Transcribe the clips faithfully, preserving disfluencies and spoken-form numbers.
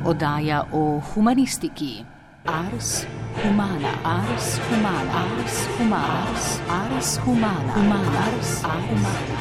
Oddaja o humanistiki. Ars humana, ars humana, ars humana, ars humana, humana, ars humana.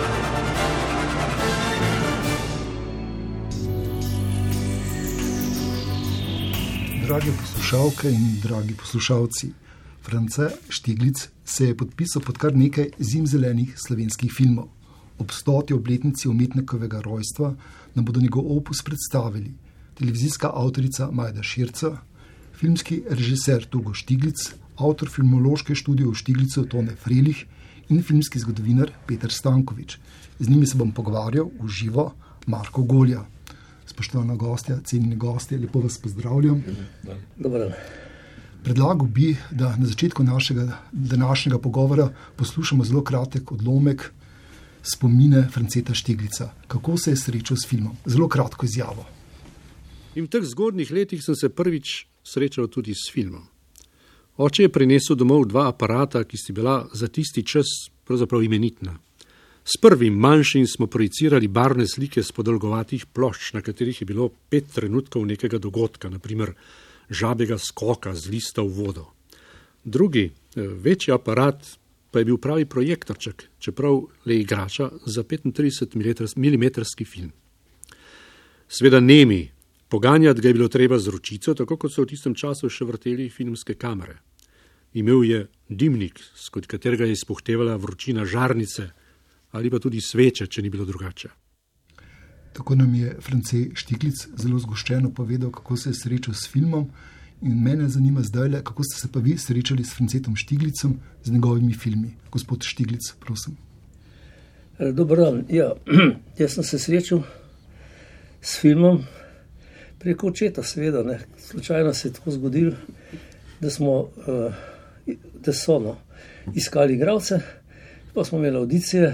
Drage poslušalke in dragi poslušalci, France Štiglic se je podpisal pod kar nekaj zimzelenih slovenskih filmov. Ob stoti obletnici umetnikovega rojstva nam bodo njegov opus predstavili televizijska avtorica Majda Širca, filmski režiser Togo Štiglic, avtor filmološke študije v Štiglicu Tone Frelih in filmski zgodovinar Peter Stankovič. Z njimi se bom pogovarjal v živo Marko Golja. Spoštovana gostja, cenjeni gostje, lepo vas pozdravljam. Dobar dan. Predlagal bi, da na začetku našega današnjega pogovora poslušamo zelo kratek odlomek spomine Franceta Štiglica. Kako se je srečal s filmom? Zelo kratko izjavo. In v teh zgodnjih letih sem se prvič srečal tudi s filmom. Oče je prinesel domov dva aparata, ki sta bila za tisti čas pravzaprav imenitna. S prvim manjšim smo projicirali barvne slike s podolgovatih plošč, na katerih je bilo pet trenutkov nekega dogodka, naprimer žabega skoka z lista v vodo. Drugi, večji aparat, pa je bil pravi projektorček, čeprav le igrača za petintrideset milimetrski film. Sveda nemi, poganjati ga je bilo treba z ročico, tako kot so v tistem času še vrteli filmske kamere. Imel je dimnik, skozi katerega je izpuhtevala vročina žarnice, ali pa tudi sveče, če ni bilo drugače. Tako nam je France Štiglic zelo zgoščeno povedal, kako se je srečal s filmom, in mene zanima zdajle, kako ste se pa vi srečali s Francetom Štiglicem, z njegovimi filmi. Gospod Štiglic, prosim. Dobar dan. Ja, jaz sem se srečal s filmom preko očeta, seveda. Ne. Slučajno se je tako zgodilo, da smo da so no, iskali igralce, pa smo imeli audicije,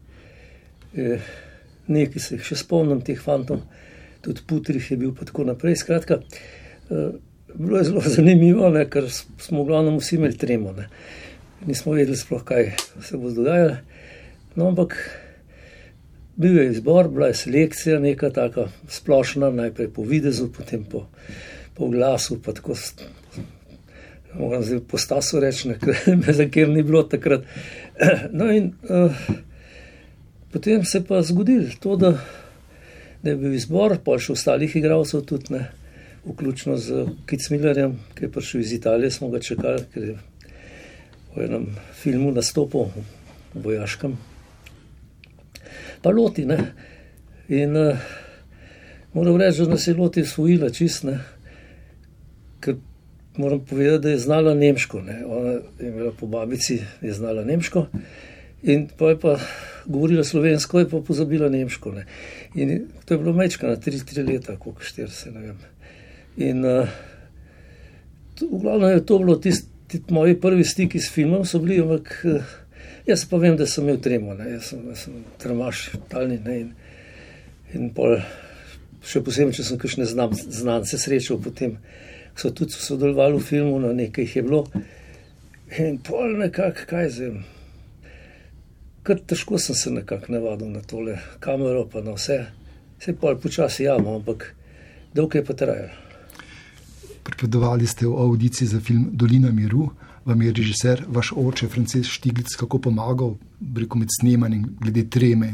nekaj se jih še spomnim, teh fantov, tudi Putrih je bil pa tako naprej. Skratka, bilo je zelo zanimivo, ne, ker smo v glavnem vsi imeli tremo. Ne. Nismo vedeli sploh, kaj se bo dogajalo. No, ampak bil je izbor, bila je selekcija, neka taka splošna, najprej po videzu, potem po, po glasu, pa tako moram zdaj po Stasu reči, za kjer ni bilo takrat. No in uh, potem se pa zgodilo to, da, da je bil izbor, pa še ostalih igralcev tudi, ne, vključno z Kicmillerjem, ki je prišel iz Italije, smo ga čakali, ker je v enem filmu nastopil, v vojaškem. Pa Loti, ne. In uh, moram reči, da nas je Loti svojila čist, ne, ker moram povedati, da je znala nemško, ne. Ona je imela po babici, je znala nemško in pa je pa govorila slovensko, je pa pozabila nemško, ne. In to je bilo mečka na tri, tri leta, koliko štiri se, ne vem. In uh, to, v glavnem je to bilo tisti moji prvi stiki s filmom, so bili, ampak uh, jaz pa vem, da sem imel tremo, ne. Jaz sem, jaz sem tremaš talni, ne. In, in pol, še posebej, če sem kakšne znam, znance srečal potem, so tudi sodelovali v filmu, na nekaj jih je bilo. In pol nekako, kaj zdaj, kar težko sem se nekako navadil na tole kamero, pa na vse. Se pol počasi javno, ampak dolgo je pa trajalo. Pripovedovali ste v audiciji za film Dolina miru, vam je režiser, vaš oče, France Štiglic, kako pomagal, rekel, med snemanjem, glede treme?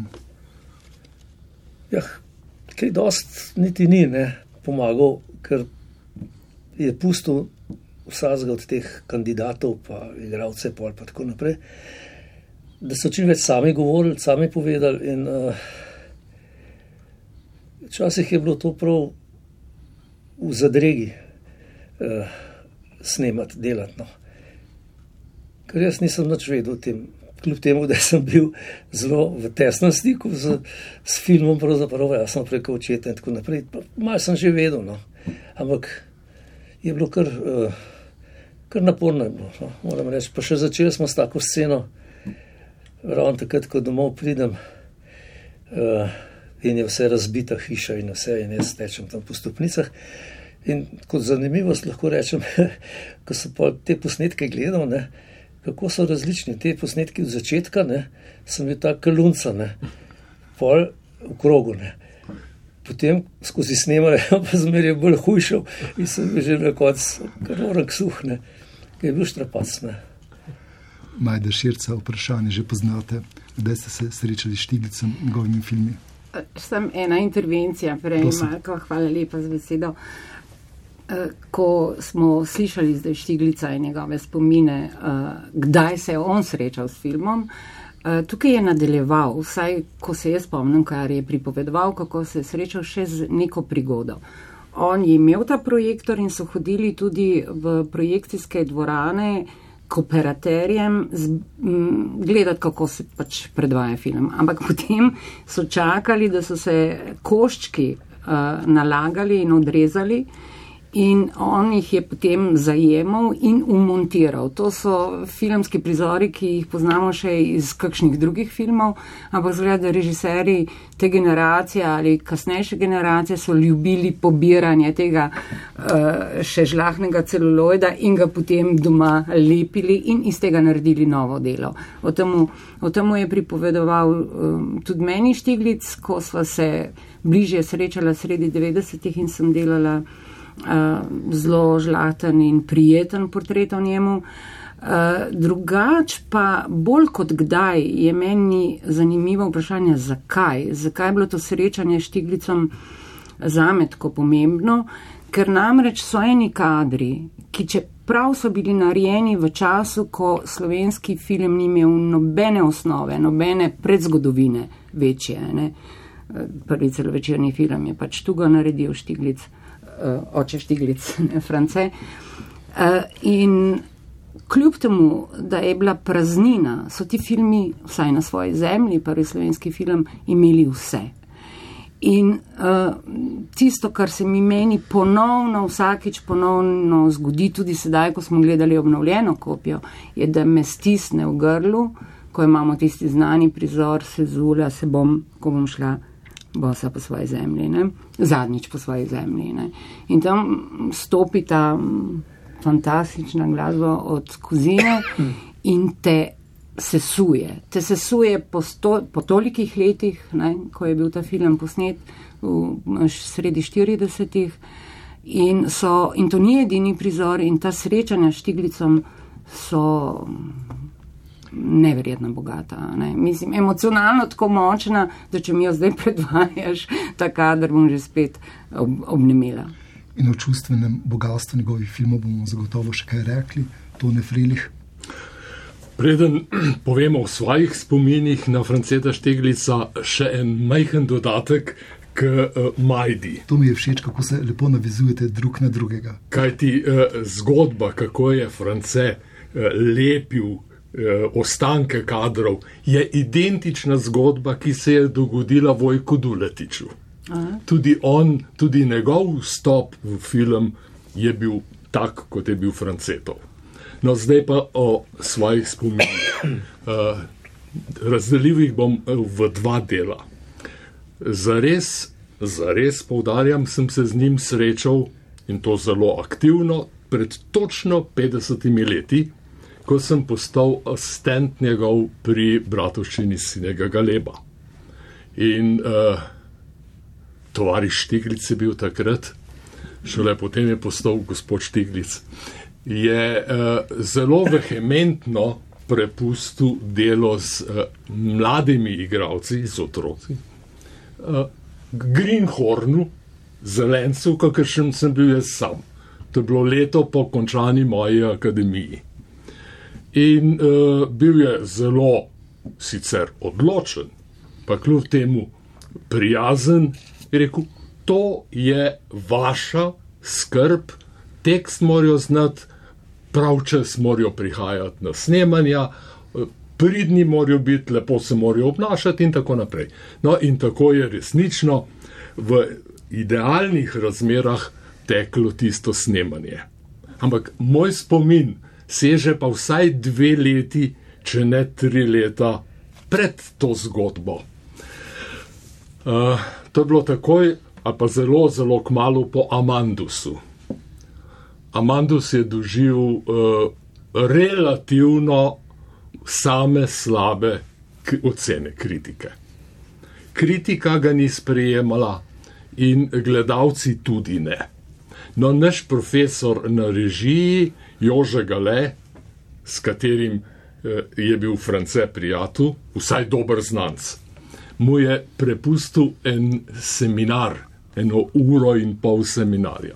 Ja, kaj dost niti ni, ne, pomagal, ker je pustil vsakega od teh kandidatov, pa igralce, pol pa tako naprej, da so čim več sami govorili, sami povedali in uh, včasih je bilo to prav v zadregi uh, snemati, delati, no. Ker jaz nisem nič vedel o tem, kljub temu, da sem bil zelo v tesnem stiku z, s filmom, pravzaprav, jaz sem preko očeta in tako naprej, pa malo sem že vedel, no. Ampak je bilo kar, uh, kar naporno je bilo, no, moram reči. Pa še začeli smo s tako sceno, ravno takrat, ko domov pridem uh, in je vse razbita hiša in vse, in jaz tečem tam po stopnicah. In kot zanimivost lahko rečem, ko so pa te posnetke gledal, ne, kako so različni. Te posnetki od začetka, ne, sem bil tak kalunca, ne, pol v krogu, ne. Potem skozi snemanje pa zmer je bolj hujšal in sem že na koncu kar orang suhne, ki je bil štrapacne. Majda Širca, vprašanje že poznate, kdaj ste se srečali s Štiglicem in njegovimi filmi? Sem ena intervencija, prej Marko, hvala lepa za besedo. Ko smo slišali zdaj Štiglica in njegove spomine, kdaj se je on srečal s filmom, tukaj je nadaljeval, vsaj ko se jaz spomnim, kar je pripovedoval, kako se je srečal še z neko prigodo. On je imel ta projektor in so hodili tudi v projekcijske dvorane k operaterjem gledati, kako se pač predvaja film. Ampak potem so čakali, da so se koščki uh, nalagali in odrezali in on jih je potem zajemal in umontiral. To so filmski prizori, ki jih poznamo še iz kakšnih drugih filmov, ampak zgleda, da režiserji te generacije ali kasnejše generacije so ljubili pobiranje tega uh, še žlahnega celuloida in ga potem doma lepili in iz tega naredili novo delo. O temu, o temu je pripovedoval um, tudi meni Štiglic, ko sva se bližje srečala sredi devetdesetih in sem delala Uh, zelo žlaten in prijeten portret o njemu. Uh, drugač pa bolj kot kdaj je meni zanimivo vprašanje, zakaj. Zakaj je bilo to srečanje s Štiglicom zame tako pomembno? Ker namreč so eni kadri, ki čeprav so bili narejeni v času, ko slovenski film ni imel nobene osnove, nobene predzgodovine večje. Ne? Prvi celovečerni film je pač tu ga naredil Štiglic. Uh, oče Štiglic, ne, France. Uh, in kljub temu, da je bila praznina, so ti filmi, vsaj na svoji zemlji, prvi slovenski film, imeli vse. In uh, tisto, kar se mi meni ponovno, vsakič ponovno zgodi, tudi sedaj, ko smo gledali obnovljeno kopijo, je, da me stisne v grlu, ko imamo tisti znani prizor, se zula, se bom, ko bom šla bosa po svoji zemlji, ne? Zadnjič po svoji zemlji. Ne? In tam stopi ta fantastična glasba od Kozine in te sesuje. Te sesuje po, sto, po tolikih letih, ne? Ko je bil ta film posnet v sredi štiridesetih in, so, in to ni edini prizor in ta srečanja s Štiglicom so neverjetno bogata. Ne? Mislim, emocionalno tako močna, da če mi jo zdaj predvajaš, ta kader bom že spet ob, obnemela. In o čustvenem bogatstvu njegovih filmov bomo zagotovo še kaj rekli. Tone Frelih. Preden povemo o svojih spominih na Franceta Štiglica, še en majhen dodatek k uh, Majdi. To mi je všeč, kako se lepo navezujete drug na drugega. Kaj ti uh, zgodba, kako je France uh, lepil ostanke kadrov, je identična zgodba, ki se je dogodila Vojku Duletiču. Aha. Tudi on, tudi njegov vstop v film je bil tak, kot je bil Francetov. No, zdaj pa o svojih spominih. Uh, razdelil jih bom v dva dela. Zares, zares poudarjam, sem se z njim srečal in to zelo aktivno pred točno petdesetimi leti, ko sem postal asistent njegov pri bratovščini Sinega Galeba. In uh, tovariš Štiglic je bil takrat, šele potem je postal gospod Štiglic, je uh, zelo vehementno prepustil delo z uh, mladimi igralci, z otroci, uh, Greenhornu, Zelencu, kakršen sem bil jaz sam. To je bilo leto po končani moji akademiji. In uh, bil je zelo sicer odločen, pa kljub temu prijazen, je rekel, to je vaša skrb, tekst morajo znati, prav čas morajo prihajati na snemanja, pridni morajo biti, lepo se morajo obnašati in tako naprej. No in tako je resnično v idealnih razmerah teklo tisto snemanje. Ampak moj spomin seže pa vsaj dve leti, če ne tri leta pred to zgodbo. Uh, to je bilo takoj, a pa zelo, zelo kmalu po Amandusu. Amandus je doživel uh, relativno same slabe k- ocene kritike. Kritika ga ni sprejemala, in gledalci tudi ne. No, naš profesor na režiji, Jože Gale, s katerim eh, je bil France prijatelj, vsaj dober znanc, mu je prepustil en seminar, eno uro in pol seminarja.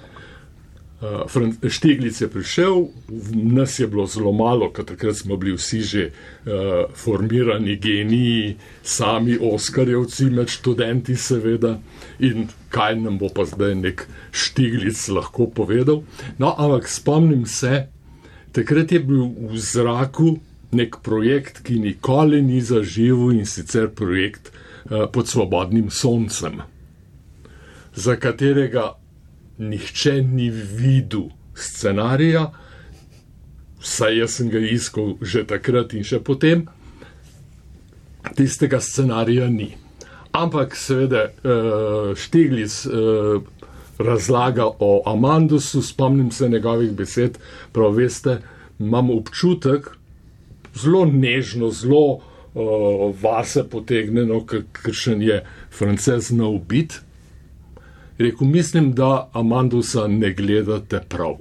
Uh, Štiglic je prišel, nas je bilo zelo malo, ker takrat smo bili vsi že uh, formirani geniji, sami Oskarjevci med študenti seveda, in kaj nam bo pa zdaj nek Štiglic lahko povedal. No, ampak spomnim se, takrat je bil v zraku nek projekt, ki nikoli ni zaživel, in sicer projekt uh, Pod svobodnim soncem, za katerega nihče ni videl scenarija, saj jaz sem ga iskal že takrat in še potem, tistega scenarija ni. Ampak seveda Štiglic razlaga o Amandusu, spomnim se njegovih besed, prav veste, imam občutek, zelo nežno, zelo vase potegneno, kakšen je France znal biti. Rekel, mislim, da Amandusa ne gledate prav.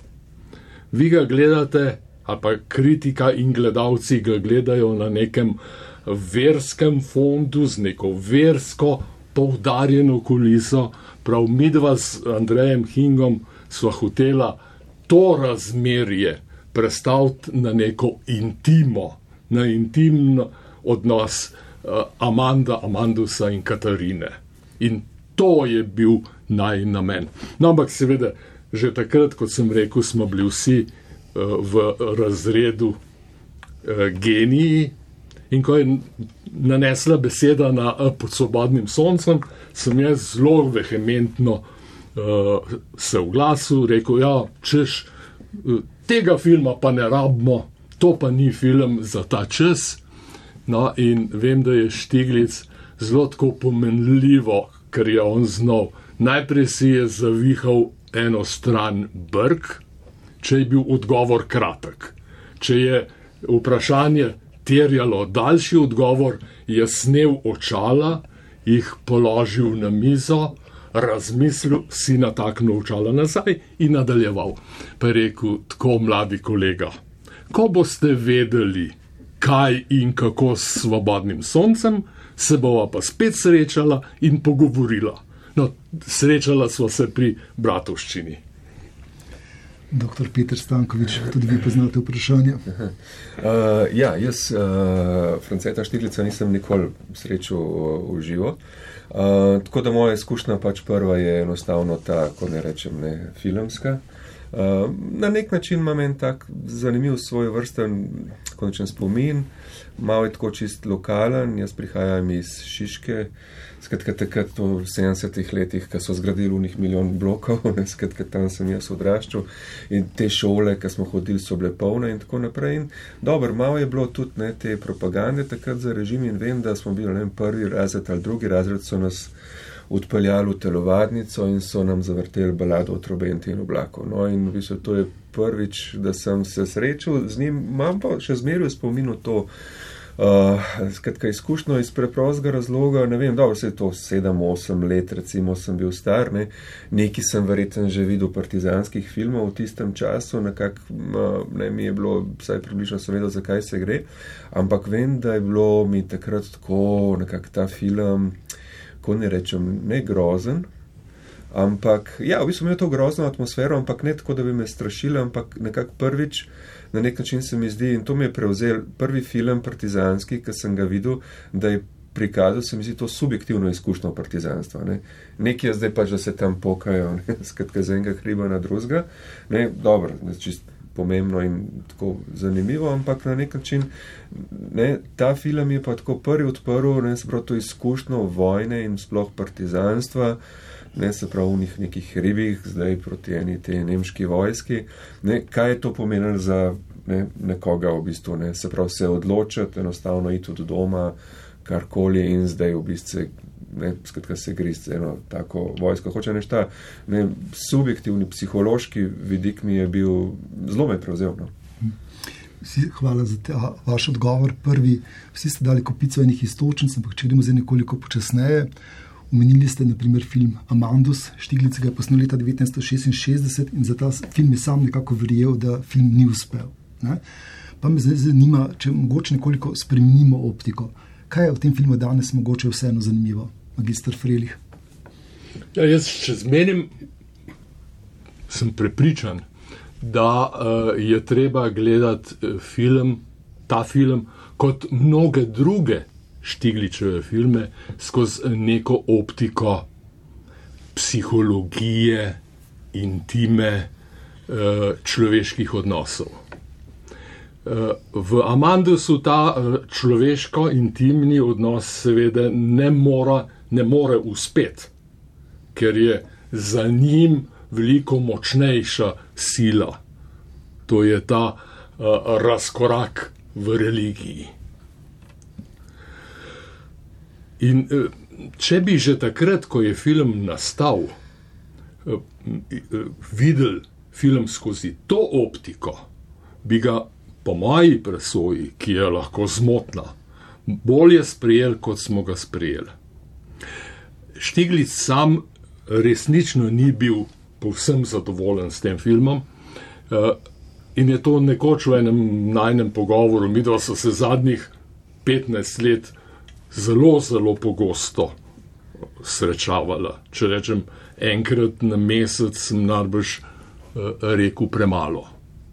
Vi ga gledate, ali pa kritika in gledalci ga gledajo na nekem verskem fondu, z neko versko poudarjeno kuliso. Prav midva z Andrejem Hingom sva hotela to razmerje prestaviti na neko intimo, na intimno odnos uh, Amanda, Amandusa in Katarine. In to je bil naj namen. No, ampak seveda, že takrat, kot sem rekel, smo bili vsi uh, v razredu uh, geniji, in ko je nanesla beseda na uh, Pod svobodnim soncem, sem jaz zelo vehementno uh, se oglasil, rekel, ja, češ, uh, tega filma pa ne rabimo, to pa ni film za ta čas. No, in vem, da je Štiglic zelo tako pomenljivo, ker je on znal. Najprej si je zavihal eno stran brk, če je bil odgovor kratek. Če je vprašanje terjalo daljši odgovor, je snel očala, jih položil na mizo, razmislil, si nataknil očala nazaj in nadaljeval. Pa je rekel, tako mladi kolega, ko boste vedeli, kaj in kako s svobodnim soncem, se bova pa spet srečala in pogovorila. No, srečala sva se pri bratovščini. Doktor Peter Stankovič, tudi vi poznate vprašanje? Uh, ja, jaz uh, Franceta Štiglica nisem nikoli srečal v živo. Uh, tako da moja izkušnja pač prva je enostavno ta, ko ne rečem, ne, filmska. Uh, na nek način imam en tak zanimiv svoj vrsten konečen spomin, malo je tako čist lokalen, jaz prihajam iz Šiške, skratka takrat v sedemdesetih letih, ko so zgradili unih milijon blokov, skratka tam sem jaz odraščal in te šole, ko smo hodili, so bile polne in tako naprej. In dobro, malo je bilo tudi ne, te propagande takrat za režim in vem, da smo bili ne, prvi razred ali drugi razred, so nas odpeljali v telovadnico in so nam zavrteli balado o trobenti in oblaku. No in v bistvu to je prvič, da sem se srečal z njim, imam pa še zmeraj v spominu to, Uh, skratka, izkušnjo iz preprostega razloga, ne vem, dobro, se je to sedem osem let, recimo, sem bil star, ne, neki sem verjetno že videl partizanskih filmov v tistem času, nekak, ne, mi je bilo, vsaj približno sem vedel, zakaj se gre, ampak vem, da je bilo mi takrat tako, nekak ta film, ko ne rečem, ne grozen, ampak, ja, v bistvu imel to grozno atmosfero, ampak ne tako, da bi me strašili, ampak nekak prvič, na nek način se mi zdi, in to mi je prevzel prvi film partizanski, ki sem ga videl, da je prikazal, se mi zdi to subjektivno izkušnjo partizanstva. Ne. Nekaj je zdaj pač, da se tam pokajo, ne, skratka z enega hriba na drugega, ne, dobro, čist pomembno in tako zanimivo, ampak na nek način, ne, ta film je pa tako prvi odprl, ne, se prav to izkušnjo vojne in sploh partizanstva, ne, se pravi v njih nekih hribih, zdaj proti eni te nemški vojski, ne, kaj je to pomenilo za ne, nekoga v bistvu, ne, se pravi se odločiti, enostavno iti od doma, karkoli in zdaj v bistvu, ne, skratka se gristi eno tako vojsko. Hoče nešta, ne, subjektivni, psihološki vidik mi je bil, zelo me prevzel, no. Hvala za ta vaš odgovor. Prvi, vsi ste dali kopico enih istočnic, ampak če gremo zdaj nekoliko počasneje. Omenili ste naprimer film Amandus, Štiglic ga je posnel leta devetnajststo šestinšestdeset in za ta film je sam nekako verjel, da film ni uspel. Ne? Pa me zdaj zanima, če mogoče nekoliko spremenimo optiko. Kaj je v tem filmu danes mogoče vseeno zanimivo, magister Frelih? Ja, jaz še zmenim sem prepričan, da uh, je treba gledati film, ta film, kot mnoge druge Štigličeve filme, skozi neko optiko psihologije, intime, uh, človeških odnosov. V Amandusu ta človeško-intimni odnos seveda ne more, ne more uspeti, ker je za njim veliko močnejša sila. To je ta uh, razkorak v religiji. In uh, če bi že takrat, ko je film nastal, uh, uh, videl film skozi to optiko, bi ga po moji presoji, ki je lahko zmotna, bolje sprejeli, kot smo ga sprejeli. Štiglic sam resnično ni bil povsem zadovoljen s tem filmom in je to nekoč v enem najnem pogovoru, midva so se zadnjih petnajst let zelo, zelo pogosto srečavala. Če rečem, enkrat na mesec sem najbrž rekel premalo.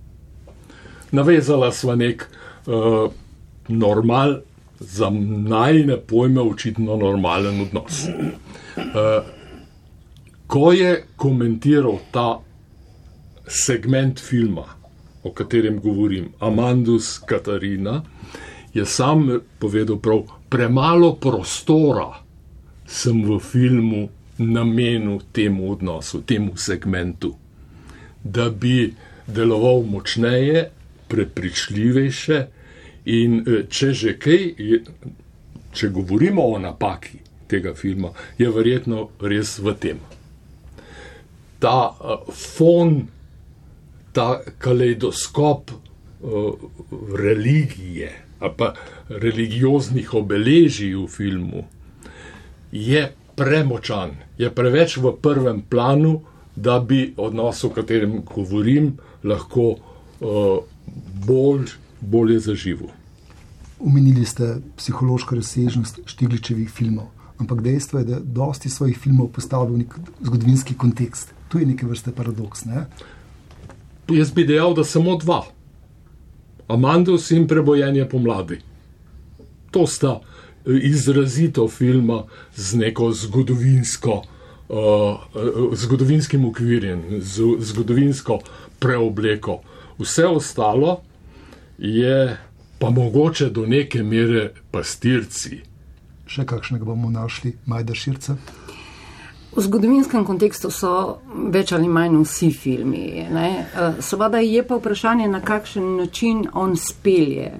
Navezala sva nek uh, normal, za najne pojme očitno normalen odnos. Uh, ko je komentiral ta segment filma, o katerem govorim, Amandus Katarina, je sam povedal prav, premalo prostora sem v filmu namenil temu odnosu, temu segmentu, da bi deloval močneje, prepričljivejše in če že kaj, če govorimo o napaki tega filma, je verjetno res v tem. Ta uh, fon, ta kaleidoskop uh, religije, ali pa religioznih obeležij v filmu, je premočan, je preveč v prvem planu, da bi odnos, o katerem govorim, lahko uh, bolj, bolje zaživel. Omenili ste psihološko razsežnost Štigličevih filmov, ampak dejstvo je, da dosti svojih filmov postavlja v nek zgodovinski kontekst. Tu je neke vrste paradoks, ne? Jaz bi dejal, da samo dva. Amandus in Prebojenje pomladi. To sta izrazito filma z neko zgodovinsko, uh, zgodovinskim ukvirjem, z zgodovinsko preobleko. Vse ostalo je pa mogoče do neke mere pastirci. Še kakšnega bomo našli, Majda Širca? V zgodovinskem kontekstu so več ali manj vsi filmi. Ne? Seveda je pa vprašanje, na kakšen način on spelje.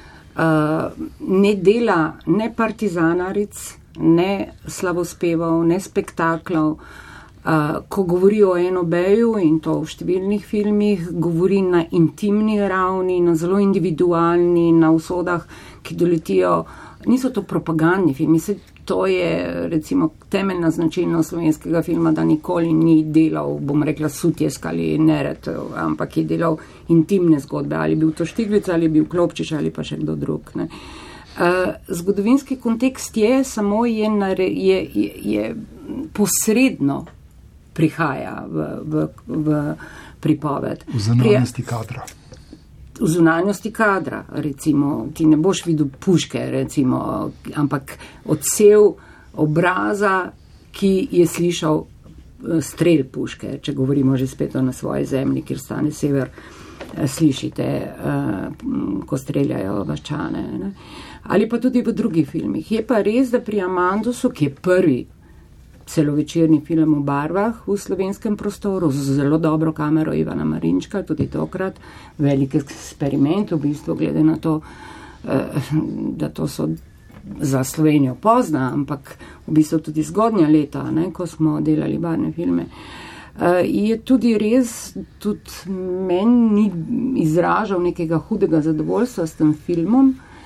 Ne dela ne partizanaric, ne slavospevov, ne spektaklov. Uh, ko govori o enobeju, in to v številnih filmih, govori na intimni ravni, na zelo individualni, na usodah, ki doletijo. Niso to propagandni filmi, to je recimo temeljna značilnost slovenskega filma, da nikoli ni delal, bom rekla, Sutjesk ali Nered, ampak je delal intimne zgodbe, ali bil to Štiglic, ali bil Klopčič, ali pa še kdo drug. Ne. Uh, zgodovinski kontekst je samo je, nare, je, je, je posredno prihaja v, v, v pripoved. V zunanjosti kadra. V zunanjosti kadra, recimo, ti ne boš videl puške, recimo, ampak odsev obraza, ki je slišal strel puške, če govorimo že spet na svoji zemlji, kjer stane sever, slišite, ko streljajo vaščane. Ne? Ali pa tudi v drugih filmih. Je pa res, da pri Amandusu, ki je prvi celovečerni film v barvah v slovenskem prostoru, z zelo dobro kamero Ivana Marinčka, tudi tokrat velik eksperiment, v bistvu glede na to, da to so za Slovenijo pozna, ampak v bistvu tudi zgodnja leta, ne, ko smo delali barvne filme. Je tudi res, tudi meni ni izražal nekega hudega zadovoljstva s tem filmom,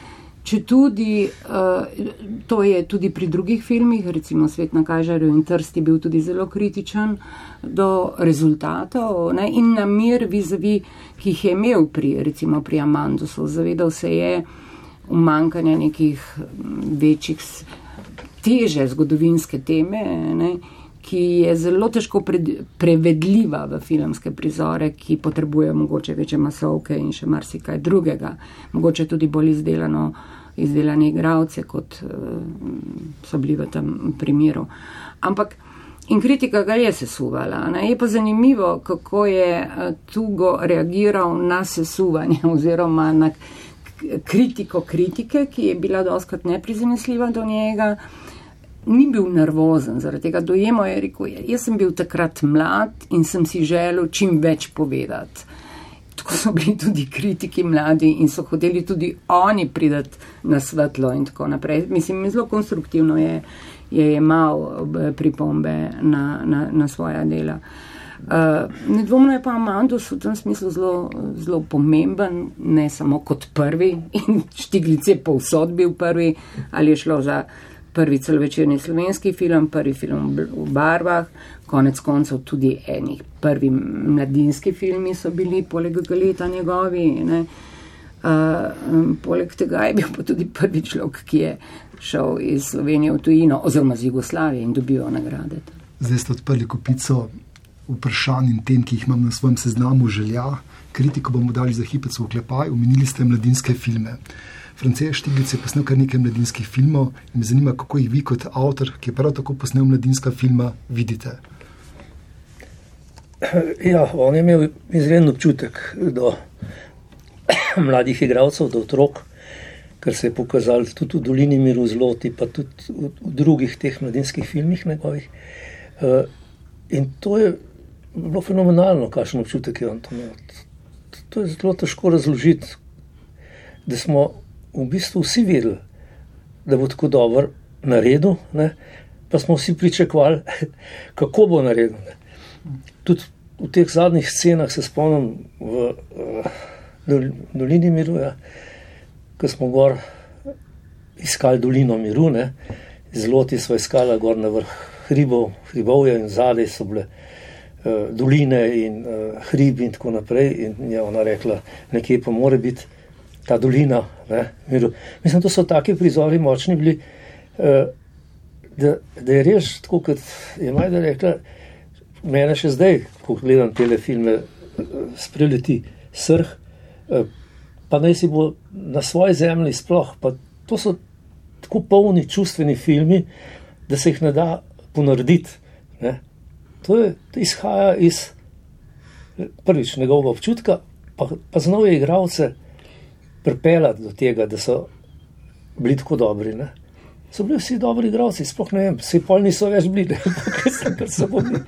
če tudi, uh, to je tudi pri drugih filmih, recimo Svet na Kažarju in Trst je bil tudi zelo kritičen do rezultatov, ne, in namir vizavi, ki jih je imel pri, recimo pri Amandusu. Zavedal se je umankanja nekih večjih, teže zgodovinske teme, ne, ki je zelo težko pred, prevedljiva v filmske prizore, ki potrebuje mogoče večje masovke in še marsikaj drugega. Mogoče tudi bolj izdelano, izdelane igralce, kot uh, so bili v tem primeru. Ampak in kritika ga je sesuvala. Ne? Je pa zanimivo, kako je uh, Tugo reagiral na sesuvanje oziroma na kritiko kritike, ki je bila dostkrat neprizanesljiva do njega. Ni bil nervozen, zaradi tega dojemo je rekel, jaz sem bil takrat mlad in sem si želel čim več povedati. Tako so bili tudi kritiki mladi in so hoteli tudi oni pridati na svetlo in tako naprej. Mislim, zelo konstruktivno je, je imel pripombe na, na, na svoja dela. Uh, nedvomno je pa Amandus v tem smislu zelo, zelo pomemben, ne samo kot prvi, in Štiglic je povsod bil prvi, ali je šlo za prvi celovečerni slovenski film, prvi film v barvah, konec koncev tudi enih prvi mladinski filmi so bili, poleg Galeta njegovi. Ne. Uh, poleg tega je bil pa tudi prvi človek, ki je šel iz Slovenije v tujino, oziroma z Jugoslavije in dobil nagrade. Zdaj ste odprli kupico vprašanj in tem, ki jih imam na svojem seznamu želja. Kritiko bomo dali za hipec v oklepaj, omenili ste mladinske filme. France Štiglic je posnel kar nekaj mladinskih filmov in me zanima, kako jih vi kot avtor, ki je prav tako posnel mladinska filma, vidite. Ja, on je imel izreden občutek do mladih igralcev, do otrok, kar se je pokazalo tudi v Dolini miru, Zloti, pa tudi v, v drugih teh mladinskih filmih njegovih. Uh, in to je bilo fenomenalno, kakšen občutek je on to imel. To je zelo težko razložiti, da smo v bistvu vsi vedeli, da bo tako dobro naredil, ne? Pa smo vsi pričakovali, kako bo naredil. Ne? Tudi v teh zadnjih scenah se spomnim v uh, Dolini miru, ja, ko smo gor iskali Dolino miru, ne? Zloti so iskali gor na vrh hribov, hribovja in zadaj so bile uh, doline in uh, hribi in tako naprej, in je ona rekla, nekje pa more biti ta dolina, ne, miru. Mislim, to so taki prizori močni bili, uh, da, da je res, tako kot je Majda rekla, mene še zdaj, ko gledam tele filme, uh, spreleti srh, uh, pa naj si bo na svoji zemlji sploh, pa to so tako polni čustveni filmi, da se jih ne da ponarediti. Ne. To, je, to izhaja iz prvič njegovega občutka, pa, pa znal je igralce pripeljati do tega, da so bili tako dobri. Ne? So bili vsi dobri igralci, sploh ne vem, vsi pol niso več bili, ker so bili.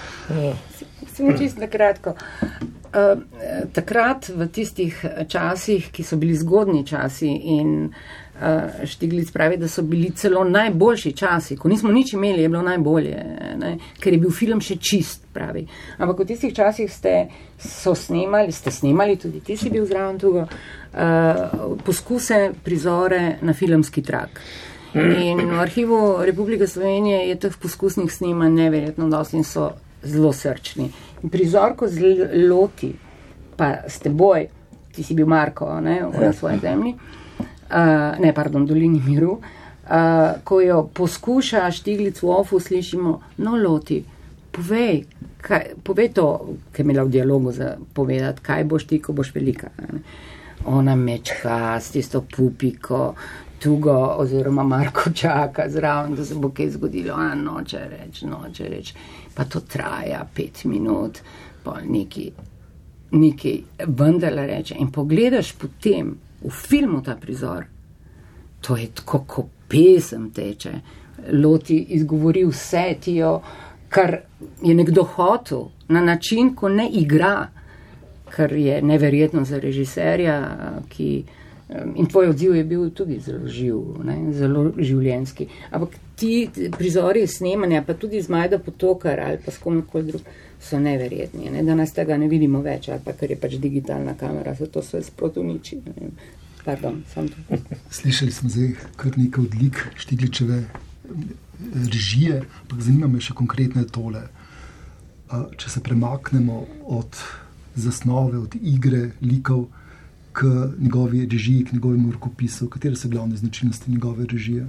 Samo čisto na kratko. Uh, takrat v tistih časih, ki so bili zgodni časi in uh, Štiglic pravi, da so bili celo najboljši časi, ko nismo nič imeli, je bilo najbolje, ne? Ker je bil film še čist, pravi. Ampak v tistih časih ste so snemali, ste snemali, tudi ti si bil zraven Tugo, uh, poskuse, prizore na filmski trak. In v arhivu Republike Slovenije je teh poskusnih snemanj neverjetno dosti in so zelo srčni. In prizor, ko Zloti, pa s teboj, ti si bil Marko, ne, na svoji zemlji, uh, ne, pardon, Dolini miru, uh, ko jo poskuša Štiglic v ofu, slišimo, no, Loti, povej, kaj, povej to, kaj je imela v dialogu za povedati, kaj boš ti, ko boš velika. Ne. Ona mečka s tisto pupiko, Tugo oziroma Marko čaka zraven, da se bo kaj zgodilo, a noče reč, noče reč, pa to traja pet minut, pa neki, neki vendarle reče. In pogledaš potem v filmu ta prizor, to je tako, ko pesem teče, Loti izgovori vse tijo, kar je nekdo hotel, na način, ko ne igra, kar je neverjetno za režiserja, ki in tvoj odziv je bil tudi zelo živ, ne, zelo življenjski. Ampak ti prizori snemanja, pa tudi z Majdo Potokar ali pa s komorkoli drug, so neverjetni. Ne. Danes tega ne vidimo več, ali pa ker je pač digitalna kamera, zato se sproti uniči. Pardon, sem tu. Slišali smo zdaj kar nekaj odlik Štigličeve režije, ampak zanima me še konkretno tole. Če se premaknemo od zasnove, od igre, likov k njegovi režiji, k njegovemu rokopisu, katere so glavne značilnosti njegove režije?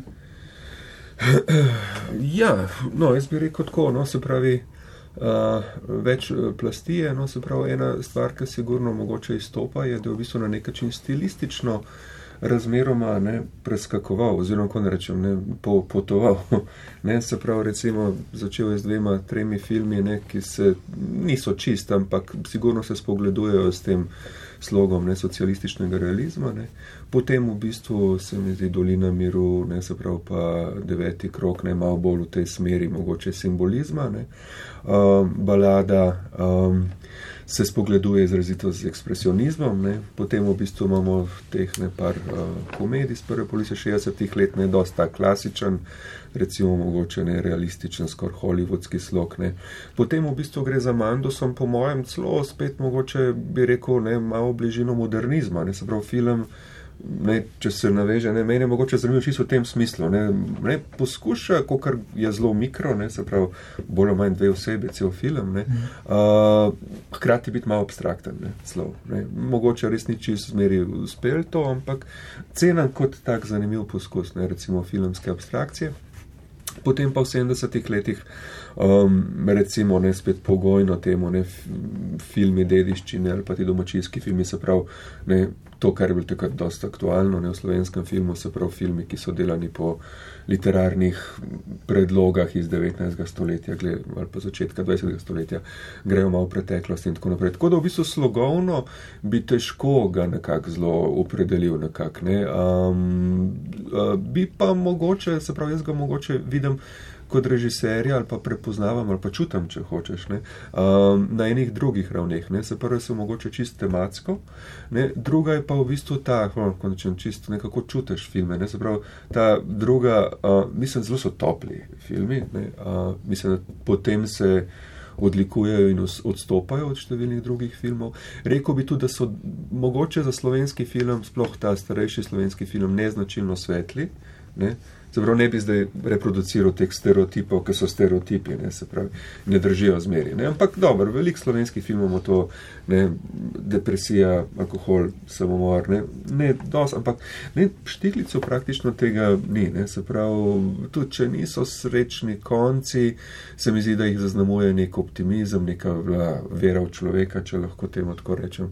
Ja, no, jaz bi rekel tako, no, se pravi, uh, več plasti je, no, se pravi, ena stvar, ki sigurno mogoče izstopa, je, da je v bistvu na nek način stilistično razmeroma ne, preskakoval, oziroma, ko ne rečem, ne, po, potoval. Ne, se pravi, recimo, začel je z dvema, tremi filmi, ne, ki se niso čist, ampak sigurno se spogledujejo s tem slogom ne, socialističnega realizma. Ne. Potem v bistvu se mi zdi Dolina miru, ne, se pravi pa Deveti krog, ne, malo bolj v tej smeri mogoče simbolizma. Ne. Um, balada um, se spogleduje izrazito z ekspresionizmom, ne. Potem v bistvu imamo teh ne par uh, komedij z prve polovice šestdesetih let, ne, dosta klasičen, recimo mogoče ne realističen, skoraj hollywoodski slog. Ne. Potem v bistvu gre za Mandusom, po mojem celo spet mogoče bi rekel ne, malo bližino modernizma, ne, se pravi film, ne, če se naveže, ne, meni je mogoče zanimivo čisto v tem smislu, ne, ne, poskuša, kakor je zelo mikro, ne, se pravi, bolj ali manj dve osebi, cel film, ne, uh, hkrati biti malo abstrakten, ne, slov, ne, mogoče res ni čisto zmeri uspel to, ampak cenim kot tak zanimiv poskus, ne, recimo filmske abstrakcije. Potem pa v sedemdesetih letih, um, recimo, ne, spet pogojno temu, ne, filmi dediščine ali pa ti domačijski filmi, se pravi, ne, to, kar je bilo takrat dosta aktualno, ne, v slovenskem filmu, se pravi, filmi, ki so delani po literarnih predlogah iz devetnajstega stoletja, gled, ali pa začetka dvajsetega stoletja, grejo malo v preteklost in tako naprej. Tako da v bistvu slogovno bi težko ga nekako zelo opredelil nekako, ne. Um, uh, bi pa mogoče, se pravi, jaz ga mogoče vidim kot režiserja ali pa prepoznavam ali pa čutam, če hočeš, ne, um, na enih drugih ravneh, ne, se prvi so mogoče čisto tematsko, ne, druga je pa v bistvu ta, ko nečem čisto nekako čutiš filme, ne, se pravi, ta druga, uh, mislim, zelo so topli filmi, ne, uh, mislim, da potem se odlikujejo in odstopajo od številnih drugih filmov. Rekel bi tudi, da so mogoče za slovenski film, sploh ta starejši slovenski film, neznačilno svetli, ne, se pravi, ne bi zdaj reproduciral teh stereotipov, ki so stereotipi, ne, se pravi, ne držijo zmeri, ne, ampak dobro, veliko slovenskih filmov to, ne, depresija, alkohol, samomor, ne, ne, dosti, ampak ne, Štiglicu praktično tega ni, ne, se pravi, tudi če niso srečni konci, se mi zdi, da jih zaznamuje nek optimizem, neka vera v človeka, če lahko temu tako rečem.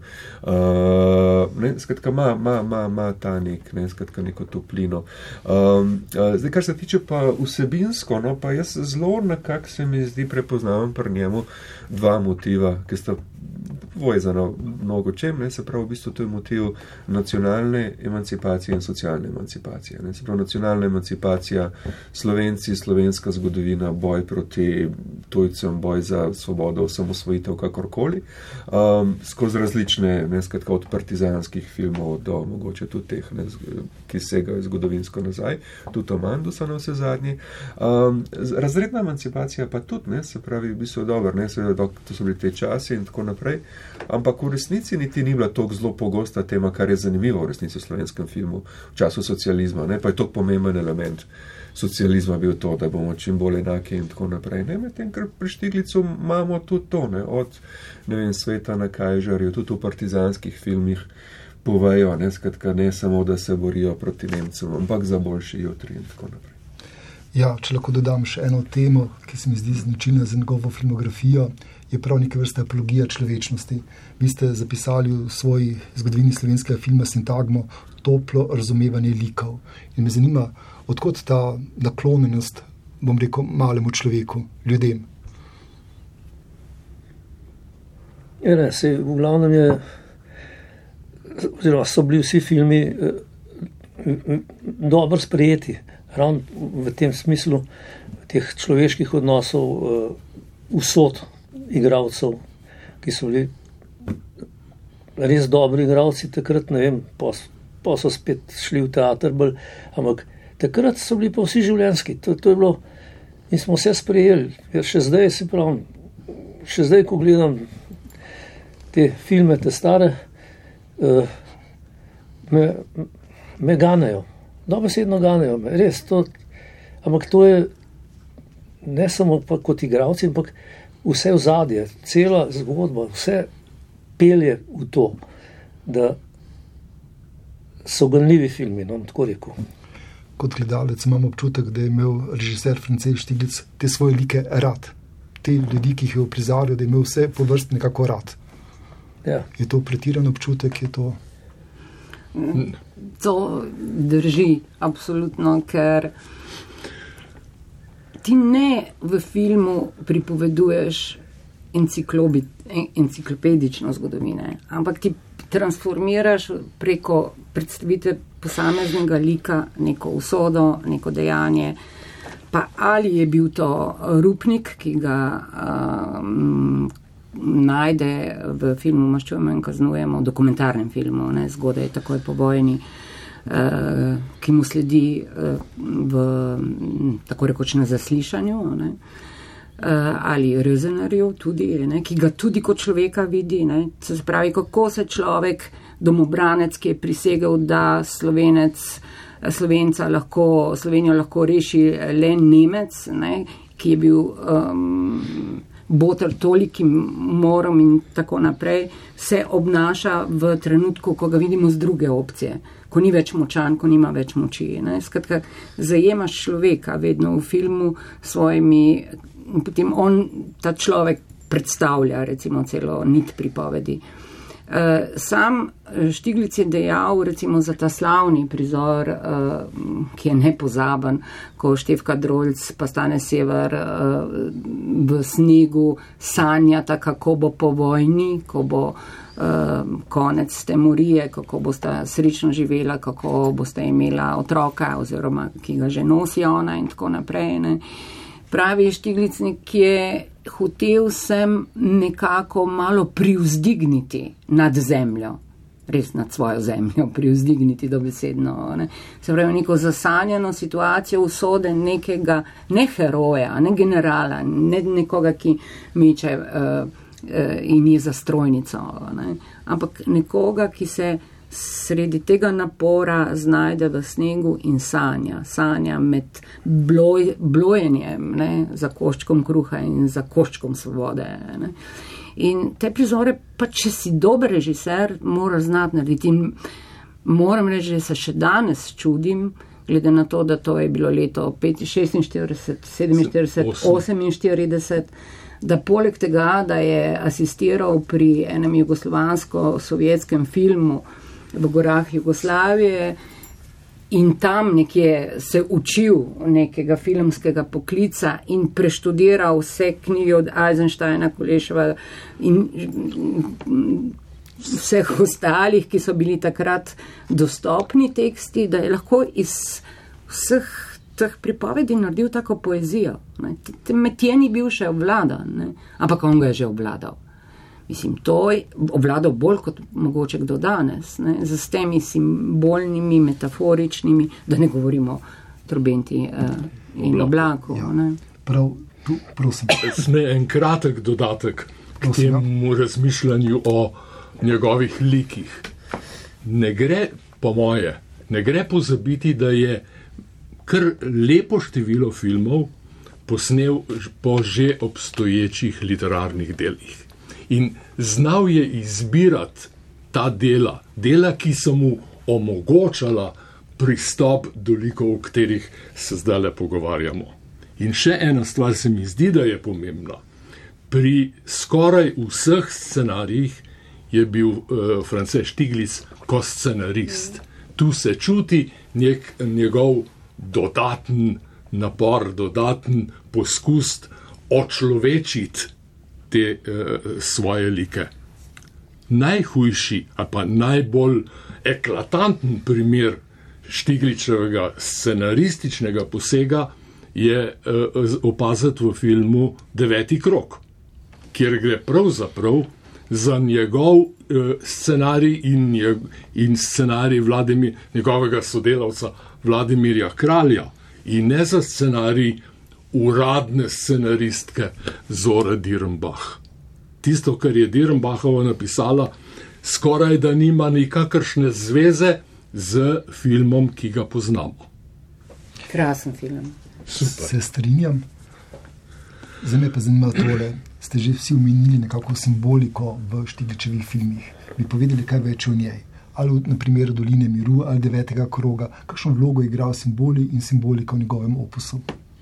Uh, ne, skratka, ma, ma, ma, ma ta nek, ne, skratka, neko toplino. Um, uh, Zdaj, kar se tiče pa vsebinsko, no, pa jaz zelo nekako se mi zdi prepoznavam pri njemu dva motiva, ki sta povezana mnogo čem, ne, se pravi, v bistvu to je motiv nacionalne emancipacije in socialne emancipacije, ne, se pravi, nacionalna emancipacija, Slovenci, slovenska zgodovina, boj proti tujcem, boj za svobodo, osamosvojitev, kakorkoli, um, skozi različne, ne, skratka, od partizanskih filmov do mogoče tudi teh, ne, ki segajo zgodovinsko nazaj, tudi Mandusa na vse zadnji. Um, razredna emancipacija pa tudi, ne, se pravi, v bistvu dobro, ne, seveda, to so bili te časi in tako naprej, ampak v resnici niti ni bila toliko zelo pogosta tema, kar je zanimivo v resnici v slovenskem filmu v času socializma, ne, pa je to pomemben element socializma bil to, da bomo čim bolj enaki in tako naprej. Ne, medtem, ker pri Štiglicu imamo tudi to, ne, od, ne vem, Sveta na Kajžarju, tudi v partizanskih filmih povejo, ne, skratka, ne samo, da se borijo proti Nemcem, ampak za boljši jutri in tako naprej. Ja, če lahko dodam še eno temo, ki se mi zdi značilna za njegovo filmografijo, je prav neke vrste apologija človečnosti. Vi ste zapisali v svoji zgodovini slovenskega filma sintagmo toplo razumevanje likov. In me zanima, odkot ta naklonjenost, bom rekel, malemu človeku, ljudem? Ja, ne, se v glavnem je, oziroma so bili vsi filmi eh, dobro sprejeti, ravno v tem smislu teh človeških odnosov, eh, usod igralcev, ki so bili res dobri igralci takrat, ne vem, pa, pa so spet šli v teater bolj, ampak takrat so bili pa vsi življenjski, to, to je bilo in smo vse sprejeli. Jaz še zdaj si pravim, še zdaj, ko gledam te filme, te stare, uh, me, me ganejo, dobesedno ganejo me, res to, ampak to je ne samo pa kot igralci, ampak vse v zadje, cela zgodba, vse pelje v to, da so ganljivi filmi, no, tako rekel. Kot gledalec imam občutek, da je imel režiser France Štiglic te svoje like rad. Te ljudi, ki jih je uprizarjal, da je imel vse po vrsti nekako rad. Ja. Je to pretiran občutek? Je to... to drži, absolutno, ker ti ne v filmu pripoveduješ enciklopedično zgodovine, ampak ti transformiraš preko predstavitve posameznega lika neko usodo, neko dejanje, pa ali je bil to rupnik, ki ga um, najde v filmu Maščujemo in kaznujemo, dokumentarnem filmu, ne, zgodaj takoj po vojni, uh, ki mu sledi uh, v, tako rekoč na zaslišanju, ne, uh, ali Rözenarju tudi, ne, ki ga tudi kot človeka vidi, ne, se pravi, kako se človek, domobranec, ki je prisegel, da Slovenec, Slovenca lahko, Slovenijo lahko reši le Nemec, ne, ki je bil um, botr tolikim morom in tako naprej, se obnaša v trenutku, ko ga vidimo z druge opcije, ko ni več močan, ko nima več moči. Ne. Skratka, zajemaš človeka vedno v filmu svojimi, potem on, ta človek predstavlja recimo celo nit pripovedi. Sam Štiglic je dejal recimo za ta slavni prizor, ki je nepozaben, ko Štefka Drolc pa Stane Sever v snegu sanjata, kako bo po vojni, ko bo konec te morije, kako bosta srečno živela, kako bosta imela otroka oziroma ki ga že nosi ona in tako naprej. Ne. Pravi Štiglic nekje hotel sem nekako malo privzdigniti nad zemljo, res nad svojo zemljo, privzdigniti dobesedno. Ne. Se pravi, neko zasanjeno situacijo usode nekega, ne heroja, ne generala, ne nekoga, ki meče uh, uh, in je za strojnico, ne. Ampak nekoga, ki se sredi tega napora znajde v snegu in sanja. Sanja med bloj, blojenjem, ne, za koščkom kruha in za koščkom svobode. Ne. In te prizore, pa če si dober režiser, moraš znati narediti. In moram reči, da se še danes čudim, glede na to, da to je bilo leto šestinštirideset, sedeminštirideset, oseminštirideset, da poleg tega, da je asistiral pri enem jugoslovansko-sovjetskem filmu v gorah Jugoslavije in tam nekje se učil nekega filmskega poklica in preštudiral vse knjige od Eisensteina, Kuleševa in vseh ostalih, ki so bili takrat dostopni teksti, da je lahko iz vseh teh pripovedi naredil tako poezijo. Metje ni bil še obvladan, ne? Ampak on ga je že obvladal. Mislim, to je obvladal bolj kot mogoče kdo danes, ne, z temi simbolnimi, metaforičnimi, da ne govorimo trobenti eh, in oblaku. Ja. Ne. Prav, tu, prosim. Sme en kratek dodatek k temu razmišljanju o njegovih likih. Ne gre, po moje, ne gre pozabiti, da je kar lepo število filmov posnel po že obstoječih literarnih delih. In znal je izbirati ta dela, dela, ki so mu omogočala pristop do likov, o katerih se zdaj le pogovarjamo. In še ena stvar se mi zdi, da je pomembna. Pri skoraj vseh scenarijih je bil uh, France Štiglic kot scenarist. Tu se čuti nek njegov dodaten napor, dodaten poskus očlovečiti te uh, svoje like. Najhujši, a pa najbolj eklatanten primer Štigličevega scenarističnega posega je uh, opaziti v filmu Deveti krog, kjer gre pravzaprav za njegov uh, scenarij in, njeg, in scenarij Vladimir, njegovega sodelavca Vladimirja Kralja in ne za scenarij uradne scenaristke Zore Dirnbach. Tisto, kar je Dirnbachova napisala, skoraj da nima nikakršne zveze z filmom, ki ga poznamo. Krasen film. Super. Se strinjam. Zdaj me pa zanima tole. Ste že vsi omenili nekako simboliko v Štigličevih filmih. Bi povedali kaj več o njej? Ali na primeru Doline miru ali Devetega kroga. Kakšno vlogo je igral simboli in simbolika v njegovem opusu?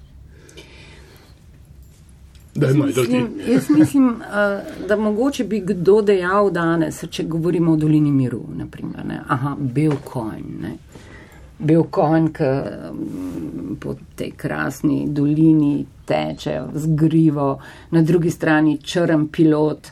Jaz mislim, jaz mislim, da mogoče bi kdo dejal danes, če govorimo o Dolini miru, naprimer, ne? Aha, bel konj, ne? Bel konj, ki po tej krasni dolini teče z grivo, na drugi strani črn pilot,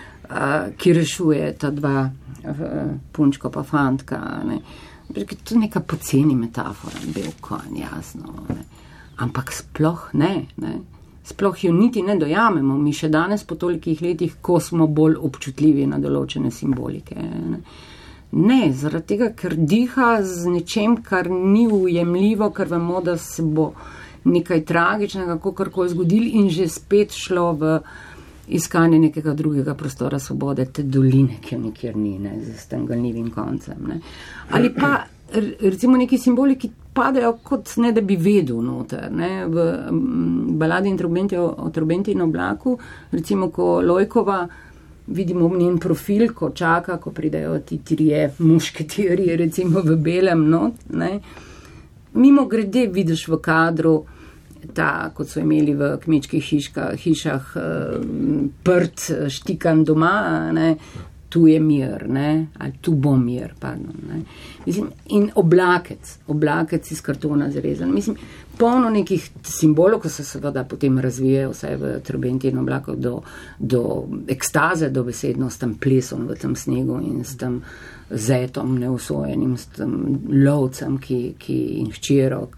ki rešuje ta dva, punčko pa fantka, ne? To je neka poceni metafora, bel konj, jasno, ne? Ampak sploh ne, ne? Sploh jo niti ne dojamemo, mi še danes po tolikih letih, ko smo bolj občutljivi na določene simbolike. Ne, ne zaradi tega, ker diha z nečem, kar ni ujemljivo, ker vemo, da se bo nekaj tragičnega, kakorkoli zgodilo in že spet šlo v iskanje nekega drugega prostora svobode, te doline, ki jo nikjer ni, ne, z tem ganljivim koncem. Ne. Ali pa recimo neki simboli, ki padajo kot ne, da bi vedel noter. Ne? V baladi in trobenti o, o trobenti in oblaku, recimo, ko Lojkova vidimo njen profil, ko čaka, ko pridejo ti trije mušketirji, recimo v belem not, ne? Mimo grede vidiš v kadru ta, kot so imeli v kmečkih hiška, hišah, prt, štikan doma, ne? Tu je mir, ne? Ali tu bo mir, pardon, ne? Mislim, in oblakec, oblakec iz kartona zrezan. Mislim, polno nekih simbolov, ko se seveda potem razvije vse v trobenti in oblaku do, do ekstaze, do besedno s tem plesom v tem snegu in s tem zetom neusojenim, s tem lovcem, ki, ki in hčerok,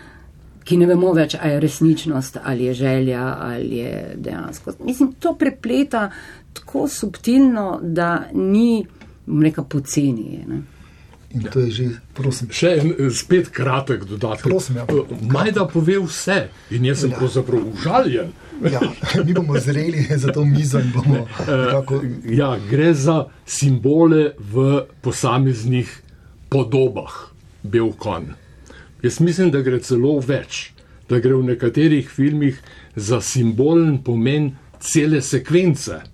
ki ne vemo več, a je resničnost, ali je želja, ali je dejansko. Mislim, to prepleta tako subtilno, da ni neka poceni. Ne? In to je že, prosim. Še en spet kratek dodatek. Prosim, ja. Majda pove vse in jaz sem ja. pravzaprav užaljen. Ja, mi bomo zreli za to mizo in bomo kako... Ja, gre za simbole v posameznih podobah bel konj. Jaz mislim, da gre celo več, da gre v nekaterih filmih za simbolen pomen cele sekvence.